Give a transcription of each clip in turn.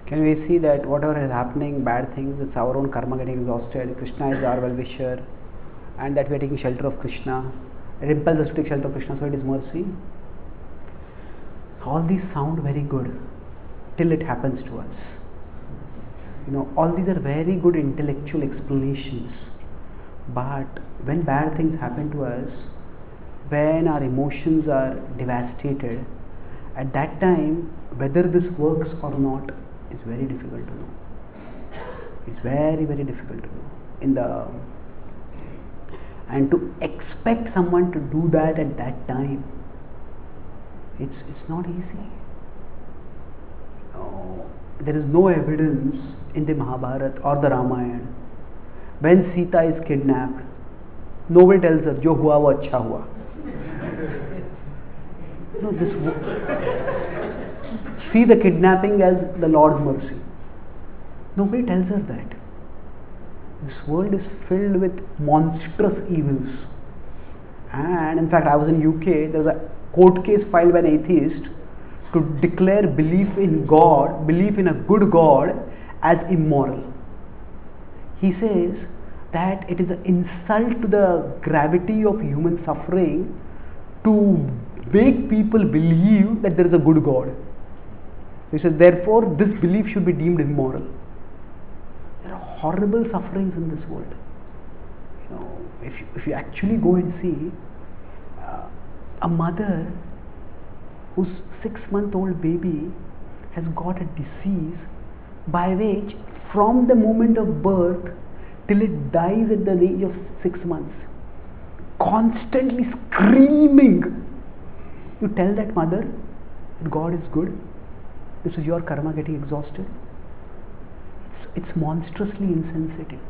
Can we see that whatever is happening, bad things, it's our own karma getting exhausted. Krishna is our well-wisher, and that we are taking shelter of Krishna. It impels us to take shelter of Krishna, so it is mercy. All these sound very good till it happens to us. All these are very good intellectual explanations. But when bad things happen to us, when our emotions are devastated, at that time, whether this works or not is very difficult to know. It's very, very difficult to know. And to expect someone to do that at that time, it's not easy. There is no evidence in the Mahabharata or the Ramayana when Sita is kidnapped. Nobody tells her, "Jo hua wo acha hua." See the kidnapping as the Lord's mercy. Nobody tells her that. This world is filled with monstrous evils. And in fact, I was in UK, there was a court case filed by an atheist to declare belief in God, belief in a good God, as immoral. He says that it is an insult to the gravity of human suffering to make people believe that there is a good God. He says, therefore, this belief should be deemed immoral. There are horrible sufferings in this world. If you actually go and see a mother whose 6-month-old baby has got a disease by which from the moment of birth till it dies at the age of 6 months, constantly screaming, you tell that mother that God is good, this is your karma getting exhausted. It's monstrously insensitive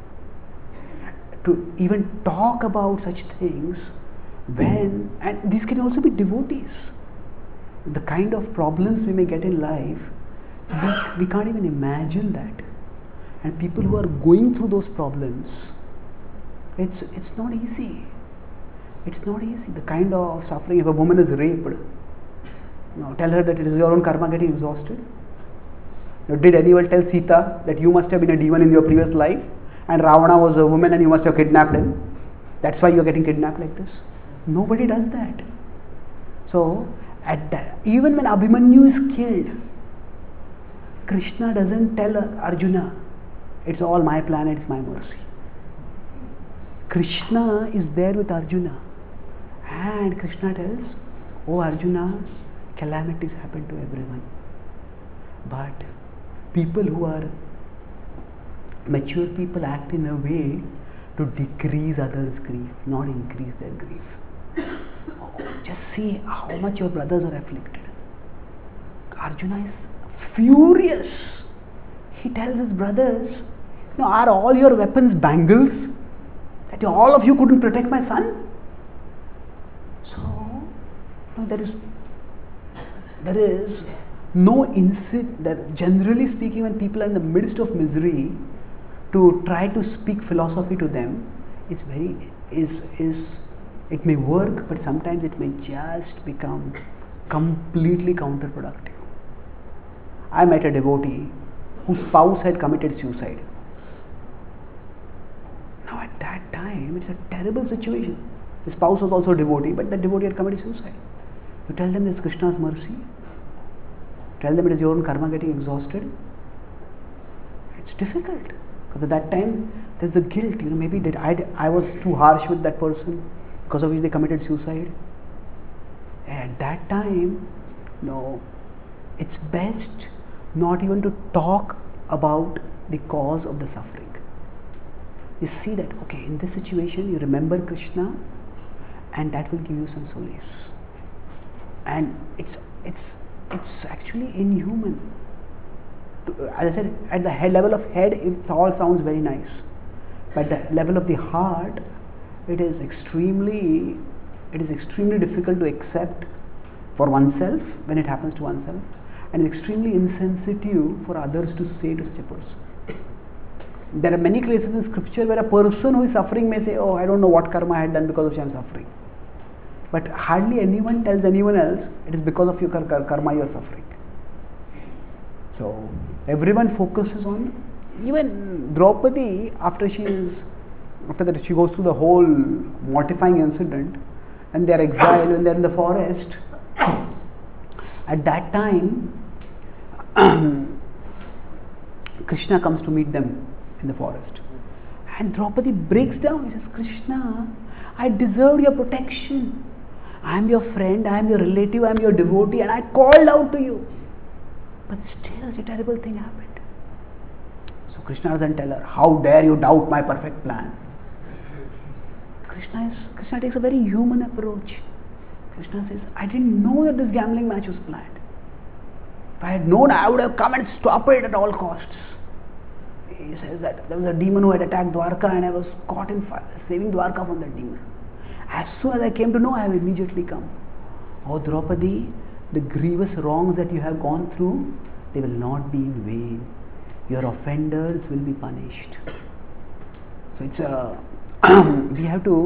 to even talk about such things when, and these can also be devotees. The kind of problems we may get in life, we can't even imagine that. And people who are going through those problems, it's not easy. It's not easy. The kind of suffering, if a woman is raped, tell her that it is your own karma getting exhausted. Did anyone tell Sita that you must have been a demon in your previous life and Ravana was a woman and you must have kidnapped him? That's why you are getting kidnapped like this. Nobody does that. So, even when Abhimanyu is killed, Krishna doesn't tell Arjuna, it's all my plan, it's my mercy. Krishna is there with Arjuna, and Krishna tells, "Oh Arjuna, calamities happen to everyone, but people who are mature people act in a way to decrease others' grief, not increase their grief. Just see how much your brothers are afflicted." Arjuna is furious. He tells his brothers, "Are all your weapons bangles? That all of you couldn't protect my son?" So, there is no insight that, generally speaking, when people are in the midst of misery, to try to speak philosophy to them is it may work, but sometimes it may just become completely counterproductive. I met a devotee whose spouse had committed suicide. Now at that time, it's a terrible situation. The spouse was also a devotee, but the devotee had committed suicide. You tell them it's Krishna's mercy. Tell them it is your own karma getting exhausted. It's difficult. Because at that time, there's the guilt. Maybe that I was too harsh with that person, because of which they committed suicide. At that time, it's best not even to talk about the cause of the suffering. You see that, okay, in this situation, you remember Krishna, and that will give you some solace. And it's actually inhuman. As I said, at the level of head, it all sounds very nice. But at the level of the heart, it is extremely difficult to accept for oneself when it happens to oneself, and it's extremely insensitive for others to say to such a person. There are many cases in scripture where a person who is suffering may say, "Oh, I don't know what karma I had done because of which I am suffering." But hardly anyone tells anyone else it is because of your karma you are suffering. So everyone focuses on, even Draupadi, after that she goes through the whole mortifying incident, and they are exiled when they are in the forest. At that time, Krishna comes to meet them in the forest. And Draupadi breaks down. He says, Krishna, I deserved your protection. I am your friend, I am your relative, I am your devotee, and I called out to you. But still, a terrible thing happened. So Krishna doesn't tell her, how dare you doubt my perfect plan. Krishna takes a very human approach. Krishna says, I didn't know that this gambling match was planned. If I had known, I would have come and stopped it at all costs. He says that there was a demon who had attacked Dwarka and I was caught in fire, saving Dwarka from that demon. As soon as I came to know, I have immediately come. Oh Draupadi, the grievous wrongs that you have gone through, they will not be in vain. Your offenders will be punished. So it's we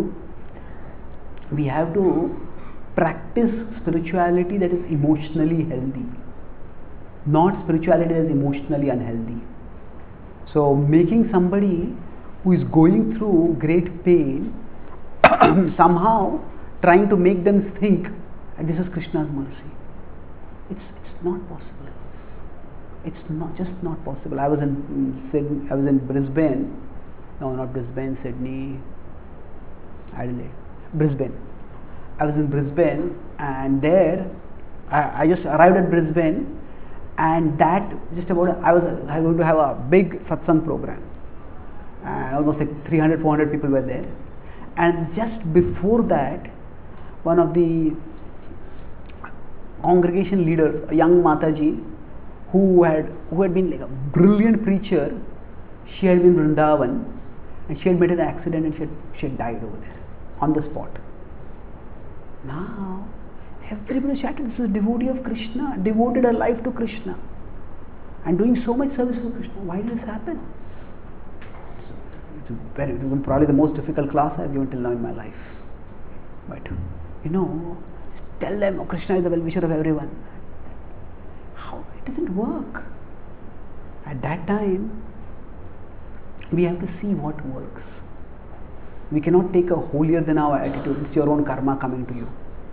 have to practice spirituality that is emotionally healthy, not spirituality that is emotionally unhealthy. So making somebody who is going through great pain somehow trying to make them think that this is Krishna's mercy. It's not possible. It's not possible. I was in Brisbane. No, not Brisbane, Sydney, Adelaide. Brisbane. I was in Brisbane, and there I just arrived at Brisbane, and that just about I was going to have a big satsang program, and almost like 300-400 people were there. And just before that, one of the congregation leaders, a young Mataji, who had been like a brilliant preacher, she had been in Vrindavan, and she had made an accident and she had died over there on the spot. Now everybody chatted, this is a devotee of Krishna, devoted her life to Krishna and doing so much service for Krishna. Why did this happen? It was probably the most difficult class I have given till now in my life. But just tell them, oh, Krishna is the well-wisher of everyone. How? It doesn't work. At that time, we have to see what works. We cannot take a holier than our attitude. It's your own karma coming to you.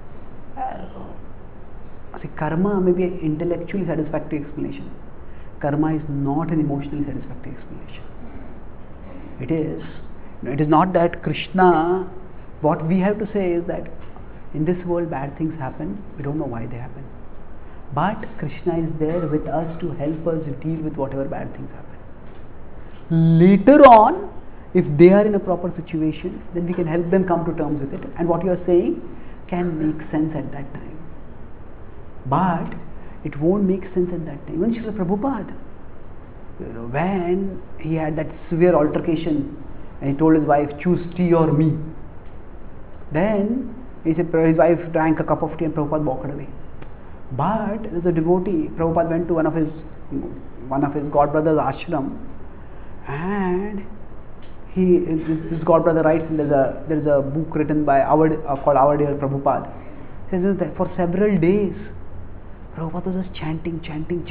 See, karma may be an intellectually satisfactory explanation. Karma is not an emotionally satisfactory explanation. It is not that Krishna, what we have to say is that in this world bad things happen, we don't know why they happen. But Krishna is there with us to help us deal with whatever bad things happen. Later on, if they are in a proper situation, then we can help them come to terms with it. And what you are saying can make sense at that time. But it won't make sense at that time. Even Srila Prabhupada, when he had that severe altercation and he told his wife, choose tea or me. Then he said, his wife drank a cup of tea and Prabhupada walked away. But there's a devotee, Prabhupada went to one of his godbrother's ashram, and this godbrother writes, and there's a book written by called Our Dear Prabhupada. He says that for several days, Prabhupada was just chanting.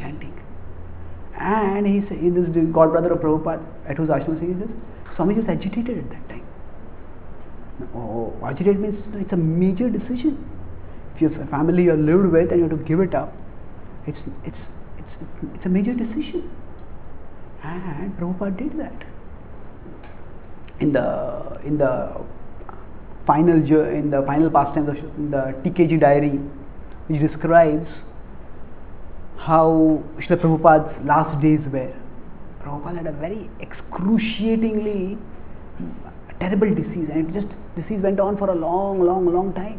And this godbrother of Prabhupada at whose ashram he says, Swami was agitated at that time. Oh, agitated means it's a major decision. If you have a family you are lived with and you have to give it up, it's a major decision. And Prabhupada did that. In the final pastimes of the TKG diary, which describes how Srila Prabhupada's last days were. Prabhupada had a very excruciatingly terrible disease, and disease went on for a long time.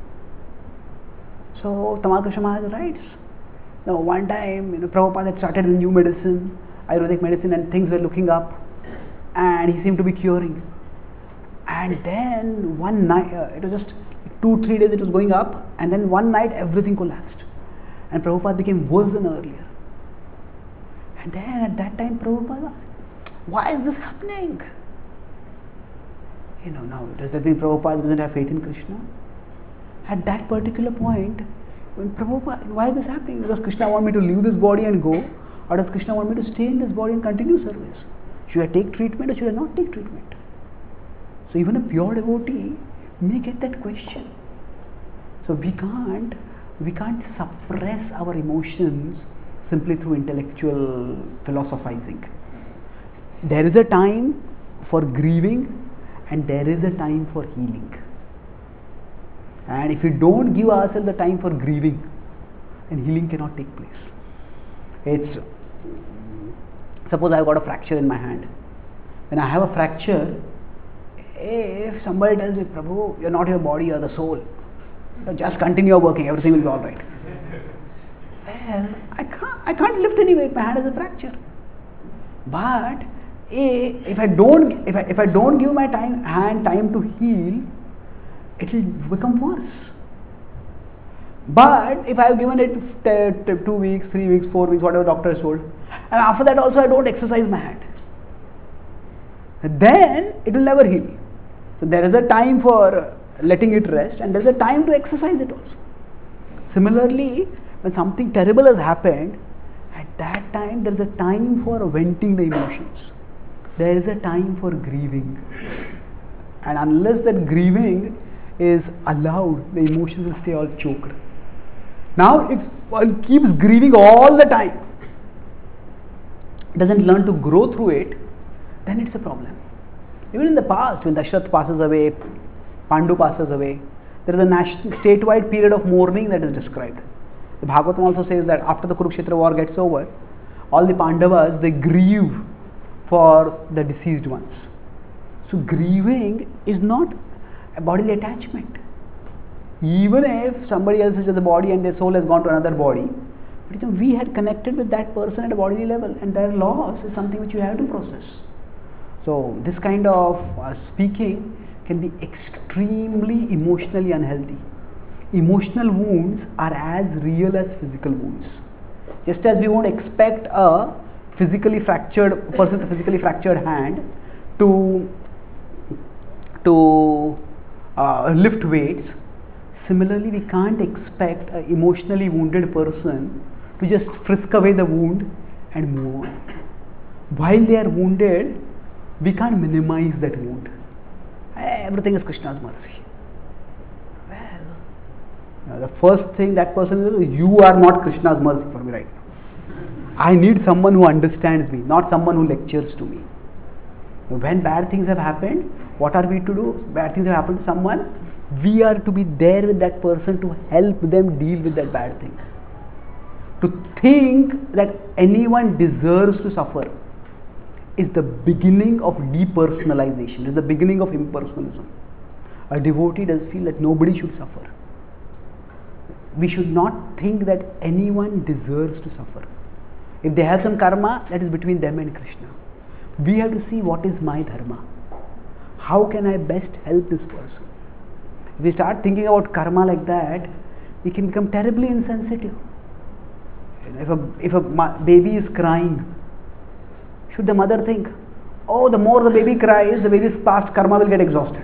So Tamal Krishna Maharaj writes, now one time Prabhupada had started a new medicine, Ayurvedic medicine, and things were looking up, and he seemed to be curing. And then one night, it was just 2-3 days it was going up, and then one night everything collapsed. And Prabhupada became worse than earlier. And then at that time Prabhupada asked, why is this happening? Now does that mean Prabhupada doesn't have faith in Krishna? At that particular point, when Prabhupada, why is this happening? Does Krishna want me to leave this body and go? Or does Krishna want me to stay in this body and continue service? Should I take treatment or should I not take treatment? So even a pure devotee may get that question. So we can't suppress our emotions simply through intellectual philosophizing. There is a time for grieving and there is a time for healing. And if we don't give ourselves the time for grieving, then healing cannot take place. It's, suppose I've got a fracture in my hand. When I have a fracture, if somebody tells me, Prabhu, you're not your body, you're the soul. So just continue working, everything will be all right. Well, I can't lift any weight, my hand has a fracture. But if I don't give my hand time to heal, it will become worse. But if I have given it 2 weeks, 3 weeks, 4 weeks, whatever doctor has told, and after that also I don't exercise my hand, then it will never heal. So there is a time for letting it rest and there is a time to exercise it also. Similarly, when something terrible has happened, at that time there is a time for venting the emotions. There is a time for grieving. And unless that grieving is allowed, the emotions will stay all choked. Now, if one keeps grieving all the time, doesn't learn to grow through it, then it's a problem. Even in the past, when Dashrath passes away, Pandu passes away, there is a statewide period of mourning that is described. The Bhagavatam also says that after the Kurukshetra war gets over, all the Pandavas, they grieve for the deceased ones. So grieving is not a bodily attachment. Even if somebody else is in the body and their soul has gone to another body, but we had connected with that person at a bodily level, and their loss is something which you have to process. So this kind of speaking can be extremely emotionally unhealthy. Emotional wounds are as real as physical wounds. Just as we won't expect a physically fractured person with a physically fractured hand to lift weights, similarly we can't expect an emotionally wounded person to just frisk away the wound and move on. While they are wounded, we can't minimize that wound. Everything is Krishna's mercy. Well, the first thing that person will do, you are not Krishna's mercy for me right now. I need someone who understands me, not someone who lectures to me. When bad things have happened, what are we to do? Bad things have happened to someone, we are to be there with that person to help them deal with that bad thing. To think that anyone deserves to suffer is the beginning of depersonalization, is the beginning of impersonalism. A devotee does feel that nobody should suffer. We should not think that anyone deserves to suffer. If they have some karma, that is between them and Krishna. We have to see what is my dharma. How can I best help this person? If we start thinking about karma like that, we can become terribly insensitive. If a baby is crying, should the mother think, oh, the more the baby cries, the baby's past karma will get exhausted?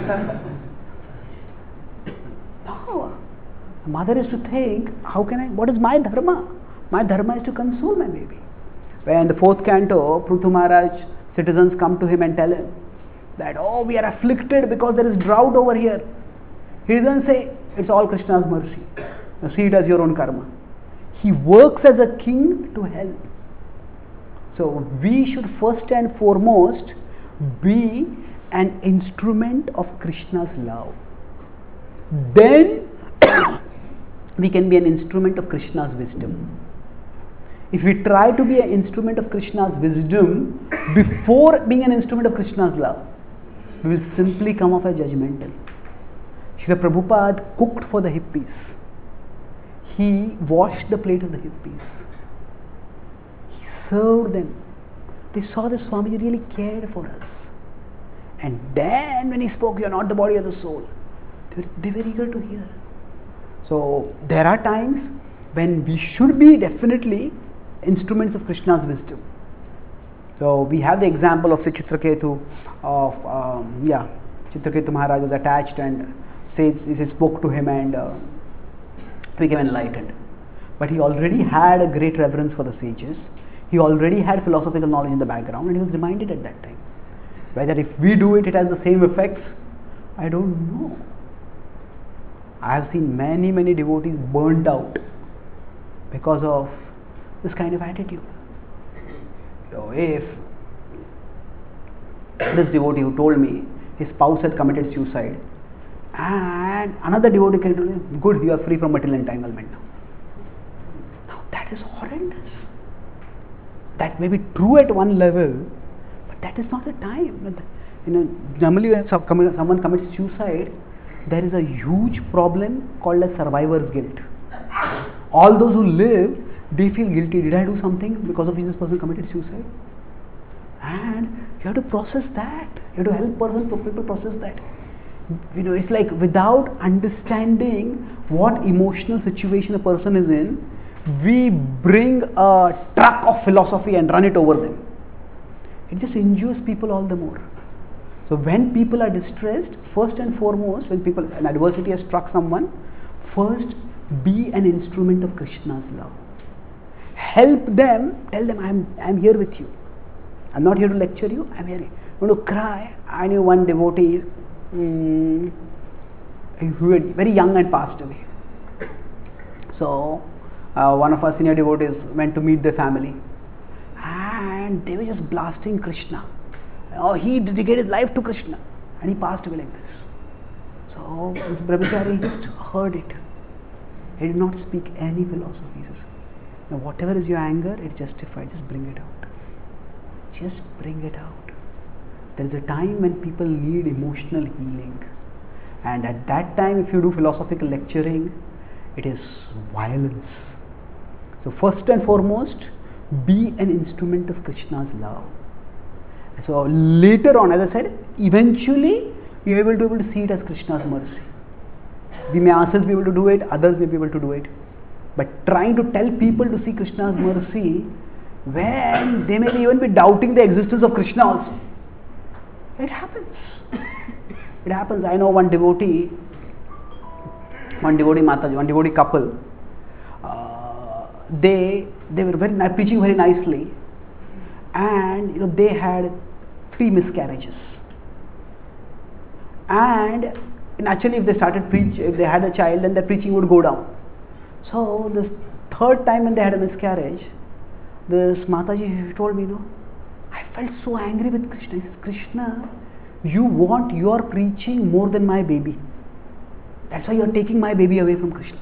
No. The mother is to think, what is my dharma? My dharma is to console my baby. When the 4th canto, Prithu Maharaj, citizens come to him and tell him that, oh, we are afflicted because there is drought over here. He doesn't say, it's all Krishna's mercy. Now see it as your own karma. He works as a king to help. So we should first and foremost be an instrument of Krishna's love. Then we can be an instrument of Krishna's wisdom. If we try to be an instrument of Krishna's wisdom before being an instrument of Krishna's love, we will simply come off as judgmental. Srila Prabhupada cooked for the hippies. He washed the plate of the hippies. He served them. They saw that Swamiji really cared for us. And then when he spoke, you are not the body or the soul, they were eager to hear. So there are times when we should be definitely instruments of Krishna's wisdom. So we have the example of Chitraketu, Chitraketu Maharaj was attached and he spoke to him and became enlightened. But he already had a great reverence for the sages. He already had philosophical knowledge in the background, and he was reminded at that time. Whether if we do it, it has the same effects, I don't know. I have seen many devotees burnt out because of this kind of attitude. If this devotee who told me his spouse had committed suicide, and another devotee came to me, good, you are free from material entanglement now. Now that is horrendous. That may be true at one level, but that is not the time. Normally when someone commits suicide, there is a huge problem called as survivor's guilt. All those who lived, they feel guilty. Did I do something because of which this person committed suicide? And you have to process that. You have to help people process that. It's like without understanding what emotional situation a person is in, we bring a truck of philosophy and run it over them. It just injures people all the more. So when people are distressed, first and foremost, when an adversity has struck someone, first be an instrument of Krishna's love. Help them, tell them, I'm here with you. I'm not here to lecture you, I'm here. I'm going to cry. I knew one devotee who was very young and passed away. So one of our senior devotees went to meet their family, and they were just blasting Krishna. He dedicated his life to Krishna, and he passed away like this. So this brahmachari just heard it. He did not speak any philosophy. He says, now whatever is your anger, it's justified. Just bring it out. Just bring it out. There is a time when people need emotional healing, and at that time, if you do philosophical lecturing, it is violence. So first and foremost, be an instrument of Krishna's love. So later on, as I said, eventually we will be able to see it as Krishna's mercy. We may ourselves be able to do it, others may be able to do it. But trying to tell people to see Krishna's mercy when they may even be doubting the existence of Krishna also. It happens. It happens. I know one devotee Mataji, one devotee couple, they were preaching very nicely, and they had 3 miscarriages. And naturally, if they started if they had a child, then their preaching would go down. So this 3rd time when they had a miscarriage, this Mataji told me, I felt so angry with Krishna. He says, Krishna, you want your preaching more than my baby. That's why you are taking my baby away from Krishna.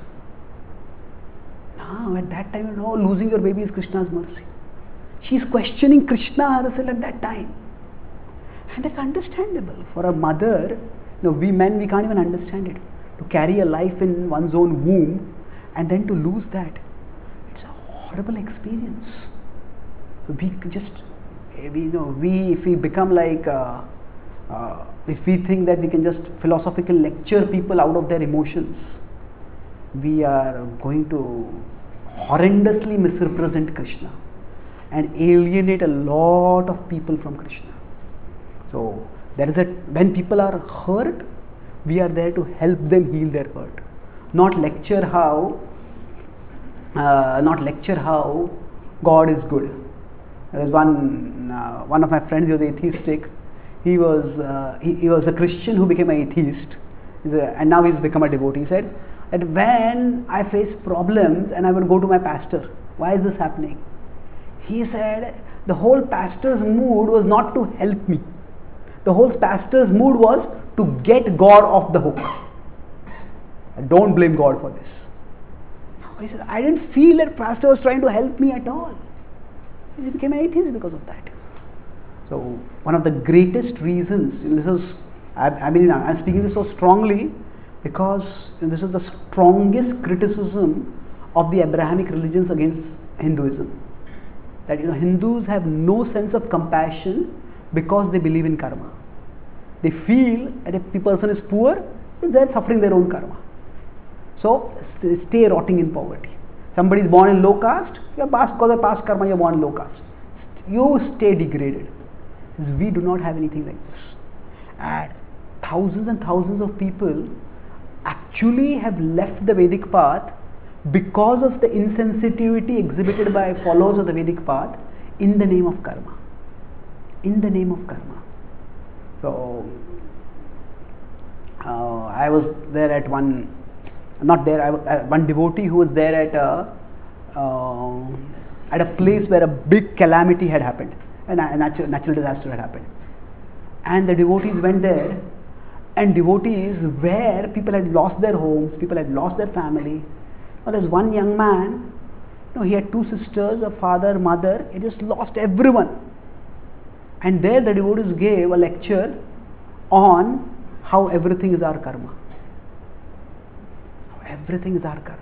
Now at that time, losing your baby is Krishna's mercy. She is questioning Krishna herself at that time. And that's understandable. For a mother, we men, we can't even understand it. To carry a life in one's own womb and then to lose that, it's a horrible experience. So we just, if we become like, if we think that we can just philosophically lecture people out of their emotions, we are going to horrendously misrepresent Krishna and alienate a lot of people from Krishna. So when people are hurt, we are there to help them heal their hurt, not lecture how God is good. There was one of my friends, he was atheistic. He was a Christian who became an atheist, and now he's become a devotee. He said that when I face problems and I would go to my pastor, why is this happening? He said the whole pastor's mood was not to help me. The whole pastor's mood was to get God off the hook. Don't blame God for this. He said, I didn't feel that pastor was trying to help me at all. He became an atheist because of that. So one of the greatest reasons, I'm speaking this so strongly because this is the strongest criticism of the Abrahamic religions against Hinduism. That Hindus have no sense of compassion because they believe in karma. They feel that if a person is poor, they're suffering their own karma. So they stay rotting in poverty. Somebody is born in low caste, because of past karma, you're born in low caste. You stay degraded. We do not have anything like this. And thousands of people actually have left the Vedic path because of the insensitivity exhibited by followers of the Vedic path in the name of karma. In the name of karma. So, I was there at one, not there, one devotee who was there at a place where a big calamity had happened, a natural disaster had happened. And the devotees went there, and devotees where people had lost their homes, people had lost their family. Now there's one young man, he had two sisters, a father, mother, he just lost everyone. And there the devotees gave a lecture on how everything is our karma. How everything is our karma.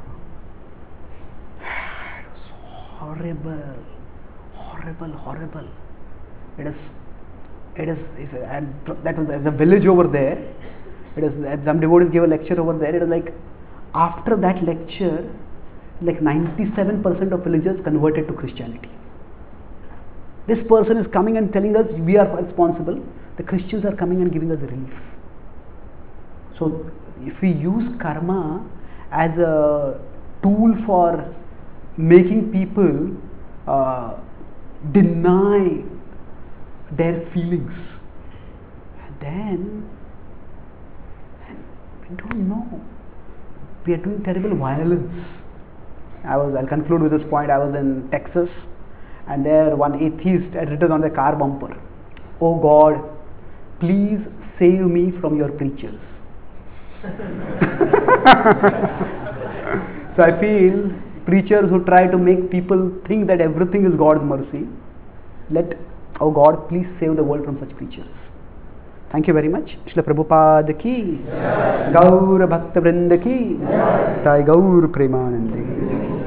It was horrible, horrible, horrible. It is, and that was, there's a village over there. It is, some devotees gave a lecture over there. It was like, after that lecture, like 97% of villagers converted to Christianity. This person is coming and telling us we are responsible. The Christians are coming and giving us relief. So, if we use karma as a tool for making people deny their feelings, then we don't know. We are doing terrible violence. I'll conclude with this point. I was in Texas, and there one atheist had written on the car bumper, "Oh God, please save me from your preachers." So I feel preachers who try to make people think that everything is God's mercy, oh God, please save the world from such preachers. Thank you very much. Srila Prabhupada ki, Gaur Bhakta Vrinda ki, Jai Gaur Premanande.